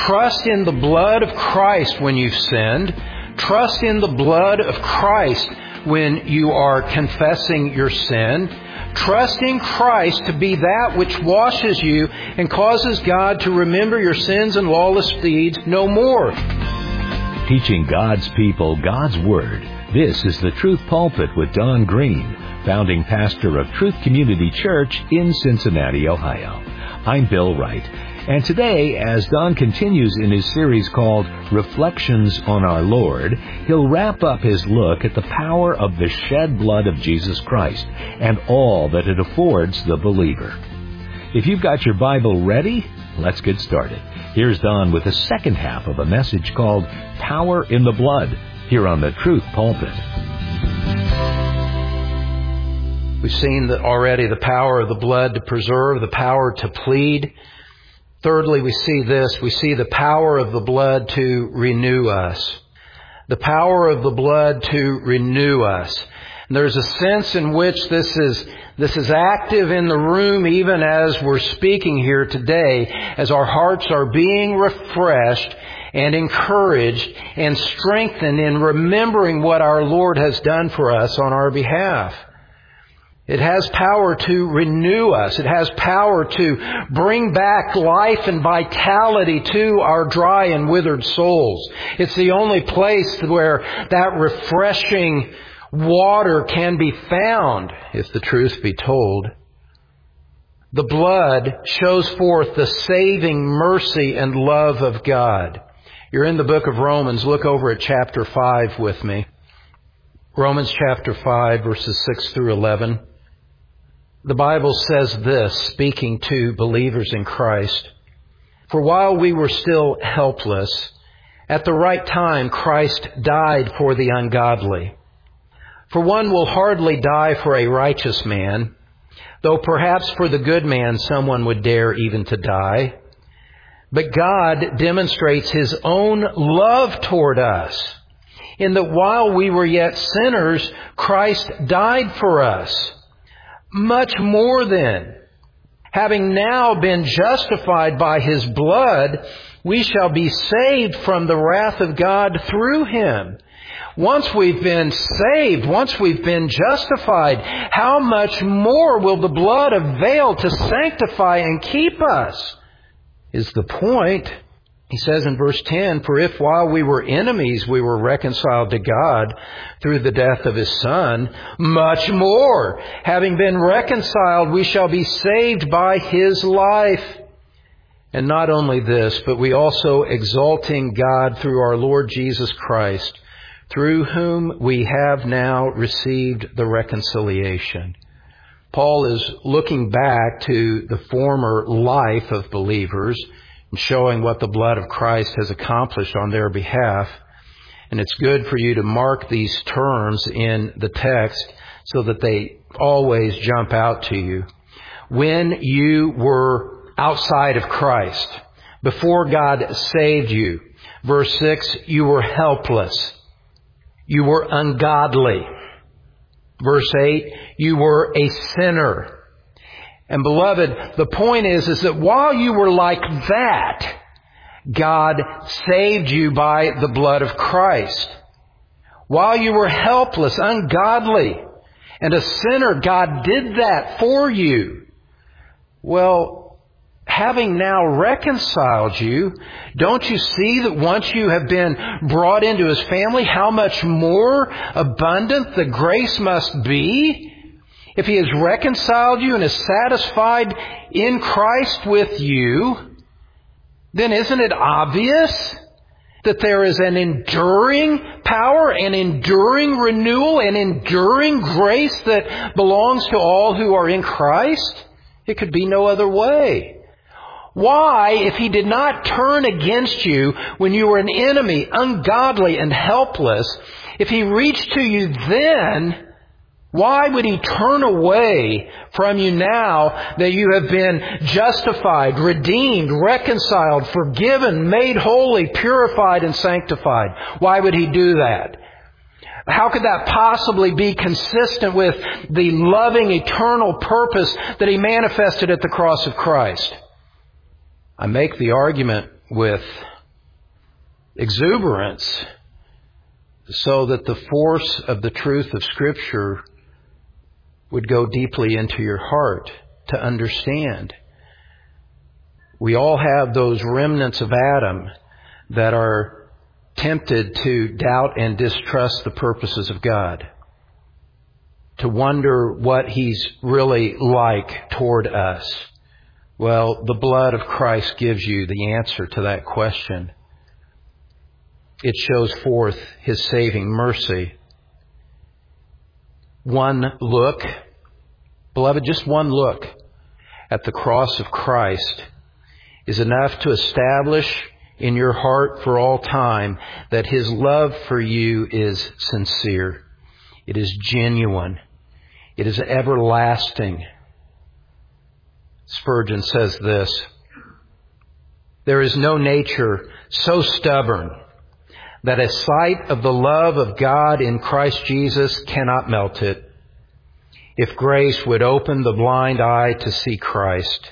Trust in the blood of Christ when you've sinned. Trust in the blood of Christ when you are confessing your sin. Trust in Christ to be that which washes you and causes God to remember your sins and lawless deeds no more. Teaching God's people God's Word. This is the Truth Pulpit with Don Green, founding pastor of Truth Community Church in Cincinnati, Ohio. I'm Bill Wright. And today, as Don continues in his series called Reflections on Our Lord, he'll wrap up his look at the power of the shed blood of Jesus Christ and all that it affords the believer. If you've got your Bible ready, let's get started. Here's Don with the second half of a message called Power in the Blood, here on the Truth Pulpit. We've seen that already, the power of the blood to preserve, the power to plead. Thirdly, we see this. We see the power of the blood to renew us. The power of the blood to renew us. And there's a sense in which this is active in the room even as we're speaking here today, as our hearts are being refreshed and encouraged and strengthened in remembering what our Lord has done for us on our behalf. It has power to renew us. It has power to bring back life and vitality to our dry and withered souls. It's the only place where that refreshing water can be found, if the truth be told. The blood shows forth the saving mercy and love of God. You're in the book of Romans. Look over at chapter 5 with me. Romans chapter 5, verses 6 through 11. The Bible says this, speaking to believers in Christ. For while we were still helpless, at the right time Christ died for the ungodly. For one will hardly die for a righteous man, though perhaps for the good man someone would dare even to die. But God demonstrates His own love toward us, in that while we were yet sinners, Christ died for us. Much more then, having now been justified by His blood, we shall be saved from the wrath of God through Him. Once we've been saved, once we've been justified, how much more will the blood avail to sanctify and keep us? Is the point. He says in verse 10, For if while we were enemies we were reconciled to God through the death of His Son, much more, having been reconciled, we shall be saved by His life. And not only this, but we also exalting God through our Lord Jesus Christ, through whom we have now received the reconciliation. Paul is looking back to the former life of believers, showing what the blood of Christ has accomplished on their behalf. And it's good for you to mark these terms in the text so that they always jump out to you. When you were outside of Christ, before God saved you, verse 6, you were helpless. You were ungodly. Verse 8, you were a sinner. And beloved, the point is that while you were like that, God saved you by the blood of Christ. While you were helpless, ungodly, and a sinner, God did that for you. Well, having now reconciled you, don't you see that once you have been brought into His family, how much more abundant the grace must be? If He has reconciled you and is satisfied in Christ with you, then isn't it obvious that there is an enduring power, an enduring renewal, an enduring grace that belongs to all who are in Christ? It could be no other way. Why, if He did not turn against you when you were an enemy, ungodly and helpless, if He reached to you then, why would He turn away from you now that you have been justified, redeemed, reconciled, forgiven, made holy, purified, and sanctified? Why would He do that? How could that possibly be consistent with the loving, eternal purpose that He manifested at the cross of Christ? I make the argument with exuberance so that the force of the truth of Scripture would go deeply into your heart to understand. We all have those remnants of Adam that are tempted to doubt and distrust the purposes of God, to wonder what He's really like toward us. Well, the blood of Christ gives you the answer to that question. It shows forth His saving mercy. One look, beloved, just one look at the cross of Christ is enough to establish in your heart for all time that His love for you is sincere. It is genuine. It is everlasting. Spurgeon says this: there is no nature so stubborn that a sight of the love of God in Christ Jesus cannot melt it. If grace would open the blind eye to see Christ.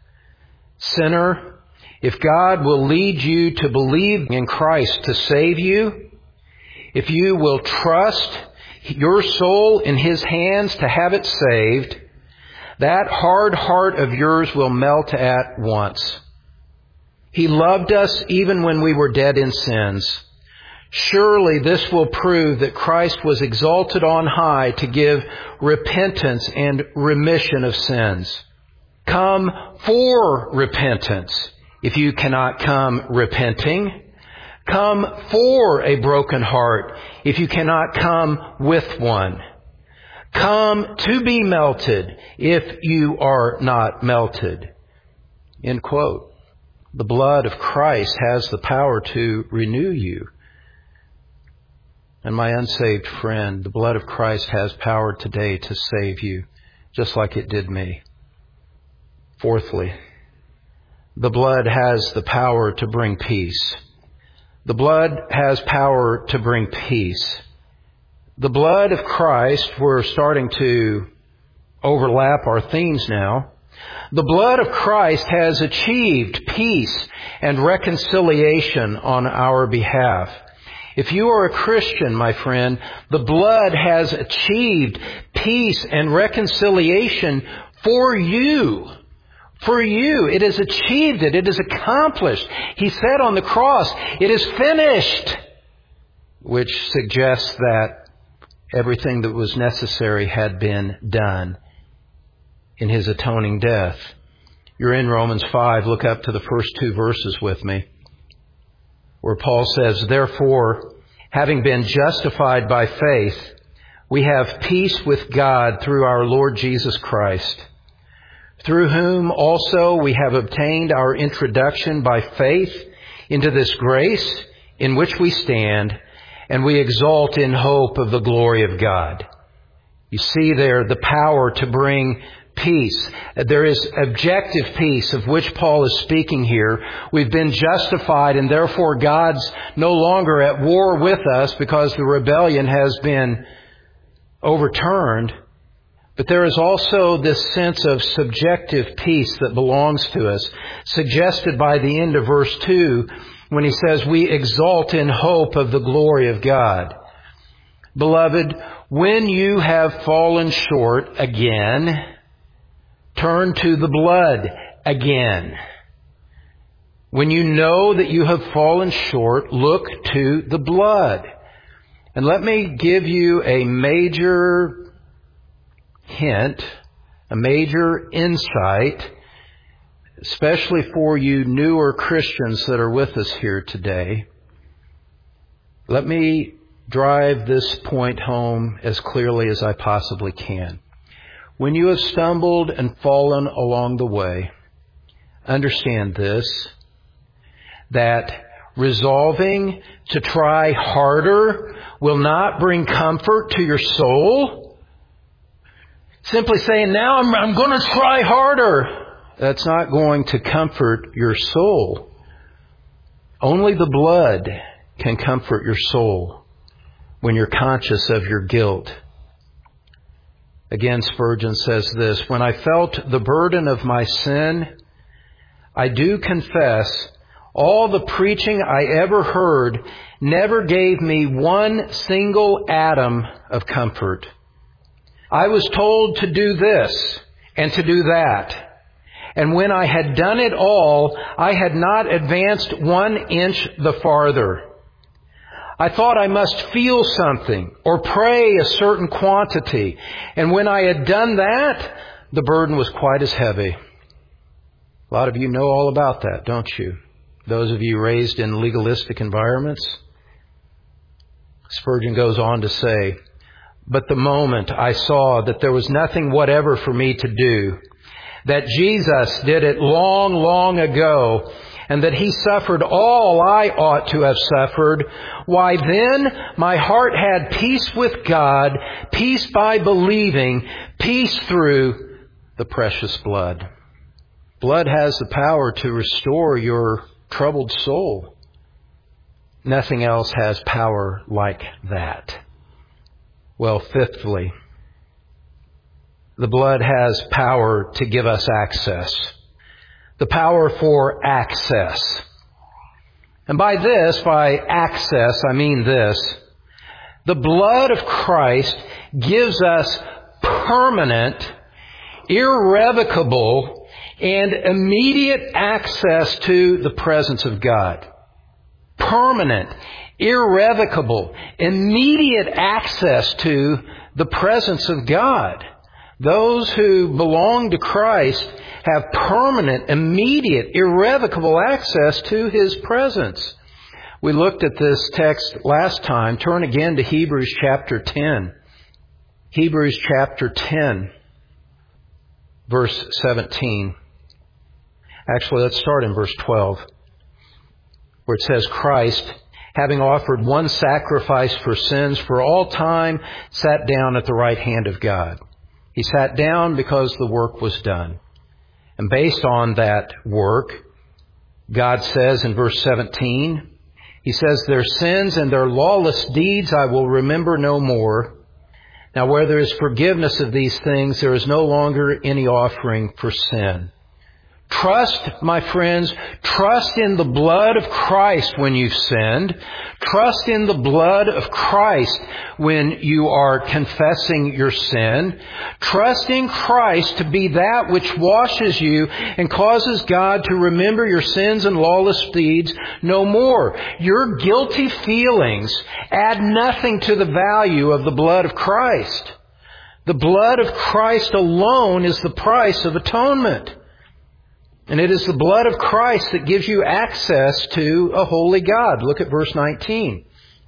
Sinner, if God will lead you to believe in Christ to save you, if you will trust your soul in His hands to have it saved, that hard heart of yours will melt at once. He loved us even when we were dead in sins. Surely this will prove that Christ was exalted on high to give repentance and remission of sins. Come for repentance. If you cannot come repenting, come for a broken heart. If you cannot come with one, come to be melted if you are not melted. End quote. The blood of Christ has the power to renew you. And my unsaved friend, the blood of Christ has power today to save you, just like it did me. Fourthly, the blood has the power to bring peace. The blood has power to bring peace. The blood of Christ, we're starting to overlap our themes now. The blood of Christ has achieved peace and reconciliation on our behalf. If you are a Christian, my friend, the blood has achieved peace and reconciliation for you. For you. It has achieved it. It is accomplished. He said on the cross, "It is finished," which suggests that everything that was necessary had been done in His atoning death. You're in Romans 5. Look up to the first two verses with me, where Paul says, "Therefore, having been justified by faith, we have peace with God through our Lord Jesus Christ, through whom also we have obtained our introduction by faith into this grace in which we stand, and we exult in hope of the glory of God." You see there the power to bring peace. There is objective peace of which Paul is speaking here. We've been justified, and therefore God's no longer at war with us because the rebellion has been overturned. But there is also this sense of subjective peace that belongs to us, suggested by the end of verse 2 when he says, "We exult in hope of the glory of God." Beloved, when you have fallen short again, turn to the blood again. When you know that you have fallen short, look to the blood. And let me give you a major hint, a major insight, especially for you newer Christians that are with us here today. Let me drive this point home as clearly as I possibly can. When you have stumbled and fallen along the way, understand this, that resolving to try harder will not bring comfort to your soul. Simply saying, "Now I'm going to try harder," that's not going to comfort your soul. Only the blood can comfort your soul when you're conscious of your guilt. Again, Spurgeon says this, "When I felt the burden of my sin, I do confess All the preaching I ever heard never gave me one single atom of comfort. I was told to do this and to do that. And when I had done it all, I had not advanced 1 inch the farther. I thought I must feel something or pray a certain quantity. And when I had done that, the burden was quite as heavy. A lot of you know all about that, don't you? Those of you raised in legalistic environments. Spurgeon goes on to say, but the moment I saw that there was nothing whatever for me to do, that Jesus did it long, long ago, and that He suffered all I ought to have suffered, why then my heart had peace with God, peace by believing, peace through the precious blood. Blood has the power to restore your troubled soul. Nothing else has power like that. Well, fifthly, the blood has power to give us access. The power for access. And by access, I mean this. The blood of Christ gives us permanent, irrevocable, and immediate access to the presence of God. Permanent, irrevocable, immediate access to the presence of God. Those who belong to Christ have permanent, immediate, irrevocable access to His presence. We looked at this text last time. Turn again to Hebrews chapter 10. Hebrews chapter 10, verse 17. Actually, let's start in verse 12, where it says, Christ, having offered one sacrifice for sins for all time, sat down at the right hand of God. He sat down because the work was done. And based on that work, God says in verse 17, He says, their sins and their lawless deeds I will remember no more. Now where there is forgiveness of these things, there is no longer any offering for sin. Trust, my friends, trust in the blood of Christ when you've sinned. Trust in the blood of Christ when you are confessing your sin. Trust in Christ to be that which washes you and causes God to remember your sins and lawless deeds no more. Your guilty feelings add nothing to the value of the blood of Christ. The blood of Christ alone is the price of atonement. And it is the blood of Christ that gives you access to a holy God. Look at verse 19.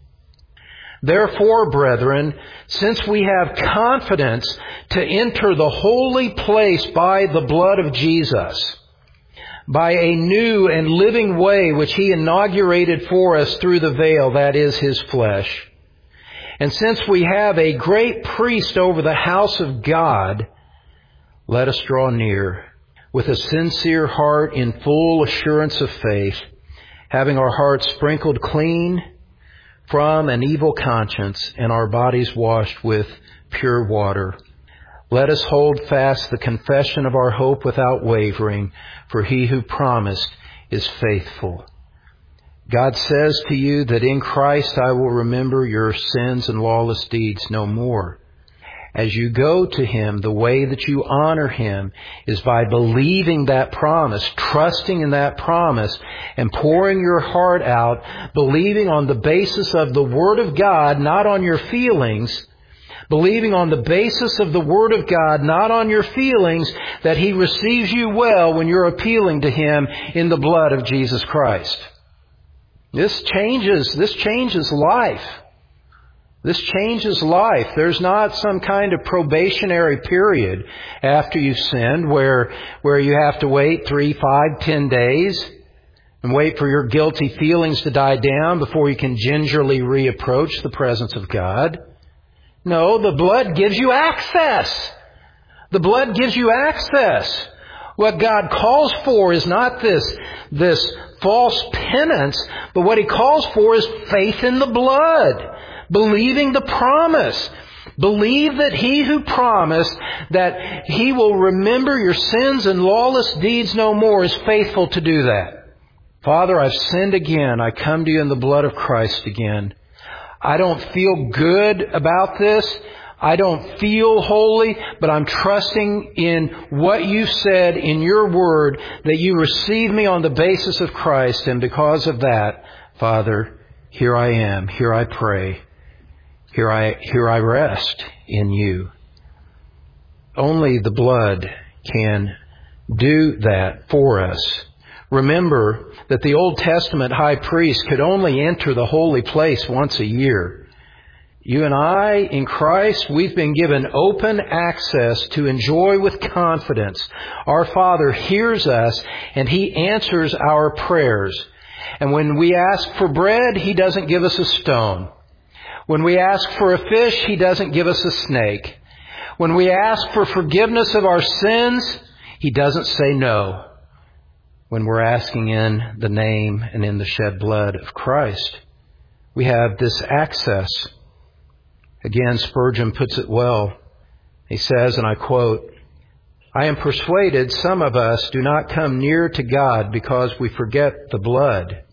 Therefore, brethren, since we have confidence to enter the holy place by the blood of Jesus, by a new and living way which He inaugurated for us through the veil, that is His flesh. And since we have a great priest over the house of God, let us draw near with a sincere heart in full assurance of faith, having our hearts sprinkled clean from an evil conscience and our bodies washed with pure water. Let us hold fast the confession of our hope without wavering, for He who promised is faithful. God says to you that in Christ I will remember your sins and lawless deeds no more. As you go to Him, the way that you honor Him is by believing that promise, trusting in that promise, and pouring your heart out, believing on the basis of the Word of God, not on your feelings, believing on the basis of the Word of God, not on your feelings, that He receives you well when you're appealing to Him in the blood of Jesus Christ. This changes life. This changes life. There's not some kind of probationary period after you've sinned where you have to wait 3, 5, 10 days and wait for your guilty feelings to die down before you can gingerly reapproach the presence of God. No, the blood gives you access. The blood gives you access. What God calls for is not this false penance, but what He calls for is faith in the blood. Believing the promise. Believe that He who promised that He will remember your sins and lawless deeds no more is faithful to do that. Father, I've sinned again. I come to you in the blood of Christ again. I don't feel good about this. I don't feel holy, but I'm trusting in what you said in your word, that you receive me on the basis of Christ. And because of that, Father, here I am. Here I pray. Here I rest in you. Only the blood can do that for us. Remember that the Old Testament high priest could only enter the holy place once a year. You and I, in Christ, we've been given open access to enjoy with confidence. Our Father hears us and He answers our prayers. And when we ask for bread, He doesn't give us a stone. When we ask for a fish, He doesn't give us a snake. When we ask for forgiveness of our sins, He doesn't say no. When we're asking in the name and in the shed blood of Christ, we have this access. Again, Spurgeon puts it well. He says, and I quote, "I am persuaded some of us do not come near to God because we forget the blood.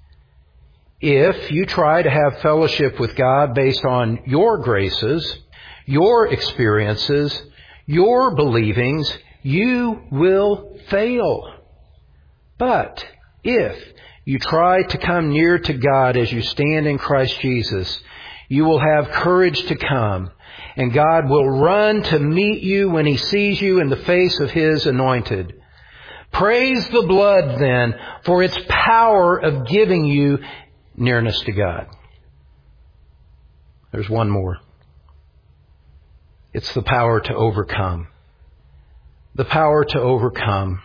If you try to have fellowship with God based on your graces, your experiences, your believings, you will fail. But if you try to come near to God as you stand in Christ Jesus, you will have courage to come, and God will run to meet you when He sees you in the face of His anointed. Praise the blood, then, for its power of giving you nearness to God." There's one more. It's the power to overcome. The power to overcome.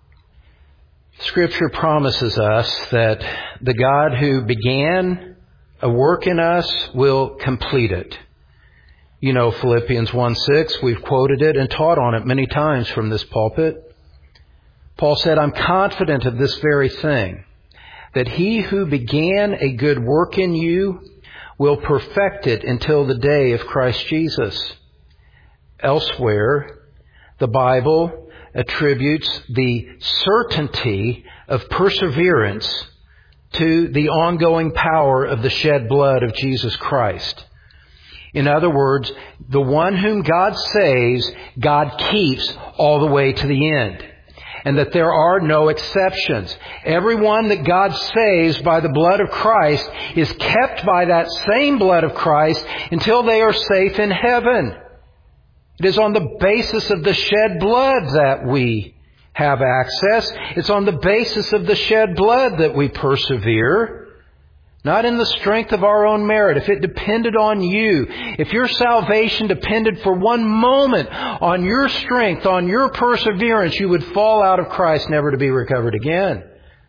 Scripture promises us that the God who began a work in us will complete it. You know Philippians 1:6, we've quoted it and taught on it many times from this pulpit. Paul said, "I'm confident of this very thing, that He who began a good work in you will perfect it until the day of Christ Jesus." Elsewhere, the Bible attributes the certainty of perseverance to the ongoing power of the shed blood of Jesus Christ. In other words, the one whom God saves, God keeps all the way to the end. And that there are no exceptions. Everyone that God saves by the blood of Christ is kept by that same blood of Christ until they are safe in heaven. It is on the basis of the shed blood that we have access. It's on the basis of the shed blood that we persevere. Not in the strength of our own merit. If it depended on you, if your salvation depended for one moment on your strength, on your perseverance, you would fall out of Christ never to be recovered again.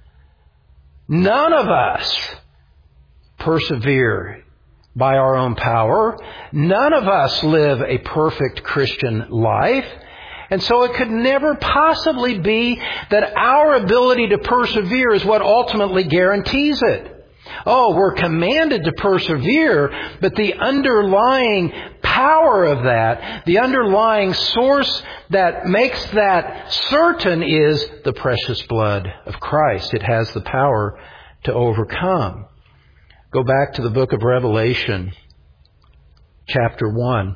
None of us persevere by our own power. None of us live a perfect Christian life. And so it could never possibly be that our ability to persevere is what ultimately guarantees it. Oh, we're commanded to persevere, but the underlying power of that, the underlying source that makes that certain is the precious blood of Christ. It has the power to overcome. Go back to the book of Revelation, chapter 1.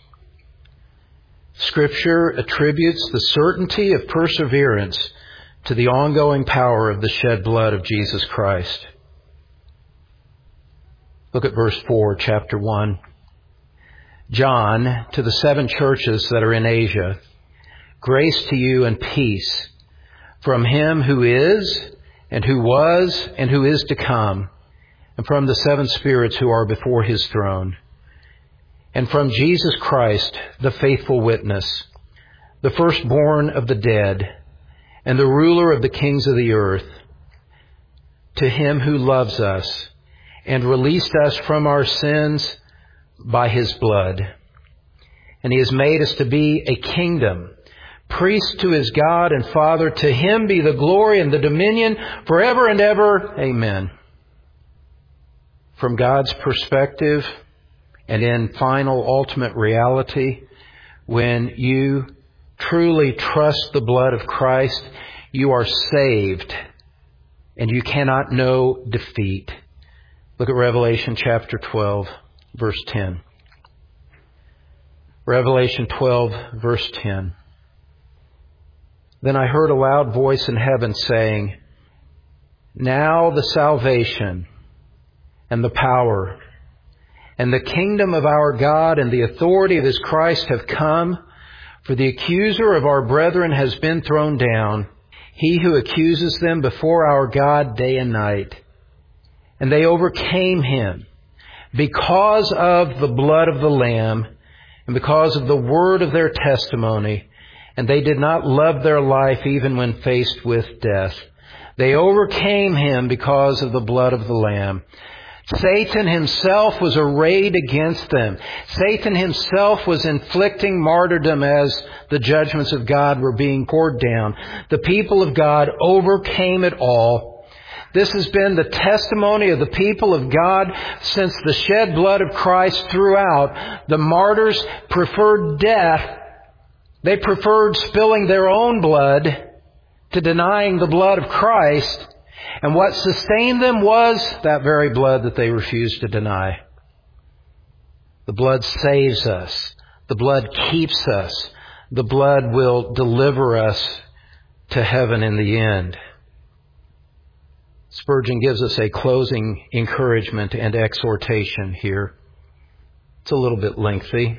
Scripture attributes the certainty of perseverance to the ongoing power of the shed blood of Jesus Christ. Look at verse 4, chapter 1. John, to the 7 churches that are in Asia, grace to you and peace from Him who is, and who was, and who is to come, and from the 7 spirits who are before His throne, and from Jesus Christ, the faithful witness, the firstborn of the dead, and the ruler of the kings of the earth, to Him who loves us, and released us from our sins by His blood. And He has made us to be a kingdom, priests to His God and Father. To Him be the glory and the dominion forever and ever. Amen. From God's perspective, and in final ultimate reality, when you truly trust the blood of Christ, you are saved. and you cannot know defeat. Look at Revelation chapter 12, verse 10. Revelation 12, verse 10. Then I heard a loud voice in heaven saying, now the salvation and the power and the kingdom of our God and the authority of His Christ have come, for the accuser of our brethren has been thrown down, he who accuses them before our God day and night. And they overcame him because of the blood of the Lamb and because of the word of their testimony, and they did not love their life even when faced with death. They overcame him because of the blood of the Lamb. Satan himself was arrayed against them. Satan himself was inflicting martyrdom as the judgments of God were being poured down. The people of God overcame it all. This has been the testimony of the people of God since the shed blood of Christ throughout. The martyrs preferred death. They preferred spilling their own blood to denying the blood of Christ. And what sustained them was that very blood that they refused to deny. The blood saves us. The blood keeps us. The blood will deliver us to heaven in the end. Spurgeon gives us a closing encouragement and exhortation here. It's a little bit lengthy.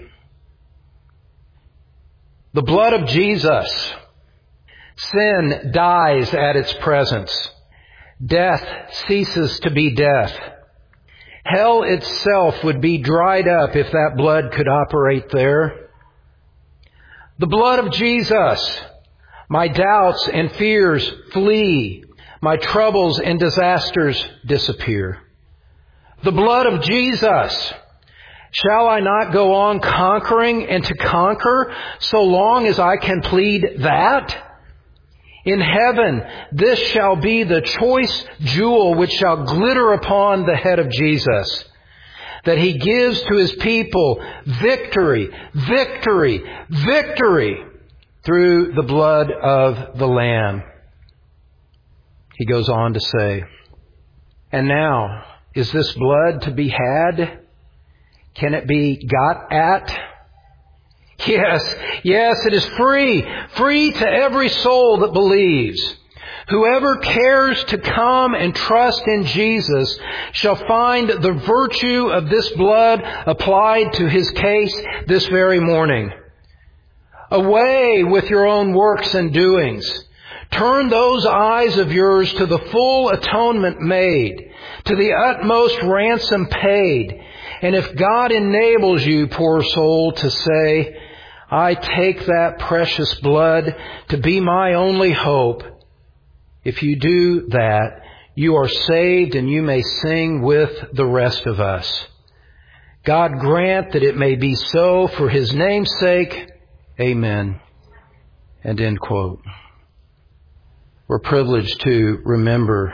The blood of Jesus. Sin dies at its presence. Death ceases to be death. Hell itself would be dried up if that blood could operate there. The blood of Jesus. My doubts and fears flee. My troubles and disasters disappear. The blood of Jesus. Shall I not go on conquering and to conquer so long as I can plead that? In heaven, this shall be the choice jewel which shall glitter upon the head of Jesus, that He gives to His people victory, victory, victory through the blood of the Lamb. He goes on to say, and now, is this blood to be had? Can it be got at? Yes, it is free to every soul that believes. Whoever cares to come and trust in Jesus shall find the virtue of this blood applied to his case this very morning. Away with your own works and doings. Turn those eyes of yours to the full atonement made, to the utmost ransom paid. And if God enables you, poor soul, to say, I take that precious blood to be my only hope, if you do that, you are saved and you may sing with the rest of us. God grant that it may be so for His name's sake. Amen. And end quote. We're privileged to remember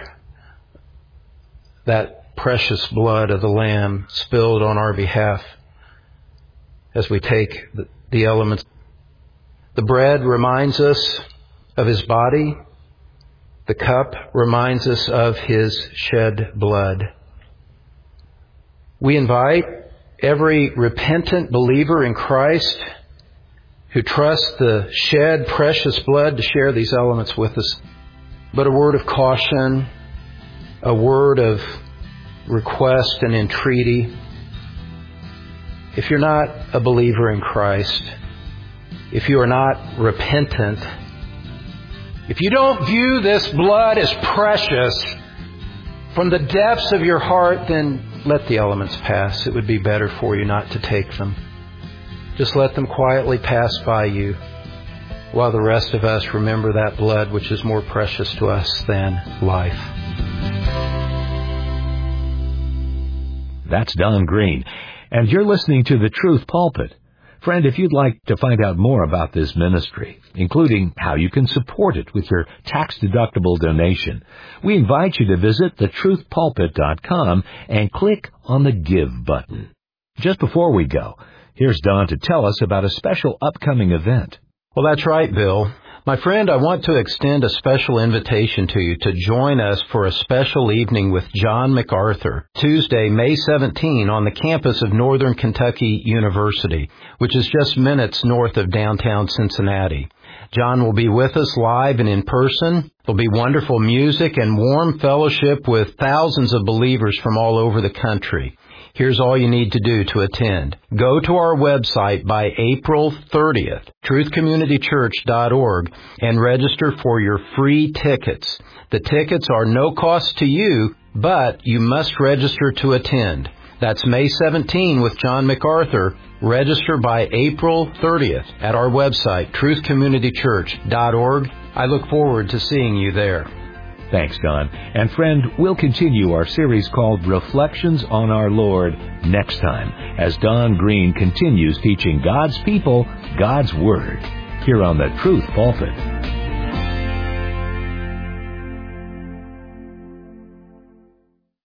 that precious blood of the Lamb spilled on our behalf as we take the elements. The bread reminds us of His body. The cup reminds us of His shed blood. We invite every repentant believer in Christ who trusts the shed precious blood to share these elements with us. But a word of caution, a word of request and entreaty. If you're not a believer in Christ, if you are not repentant, if you don't view this blood as precious from the depths of your heart, then let the elements pass. It would be better for you not to take them. Just let them quietly pass by you while the rest of us remember that blood which is more precious to us than life. That's Don Green, and you're listening to The Truth Pulpit. Friend, if you'd like to find out more about this ministry, including how you can support it with your tax-deductible donation, we invite you to visit thetruthpulpit.com and click on the Give button. Just before we go, here's Don to tell us about a special upcoming event. Well, that's right, Bill. My friend, I want to extend a special invitation to you to join us for a special evening with John MacArthur, Tuesday, May 17, on the campus of Northern Kentucky University, which is just minutes north of downtown Cincinnati. John will be with us live and in person. There'll be wonderful music and warm fellowship with thousands of believers from all over the country. Here's all you need to do to attend. Go to our website by April 30th, truthcommunitychurch.org, and register for your free tickets. The tickets are no cost to you, but you must register to attend. That's May 17 with John MacArthur. Register by April 30th at our website, truthcommunitychurch.org. I look forward to seeing you there. Thanks, Don. And friend, we'll continue our series called Reflections on Our Lord next time as Don Green continues teaching God's people God's Word here on the Truth Pulpit.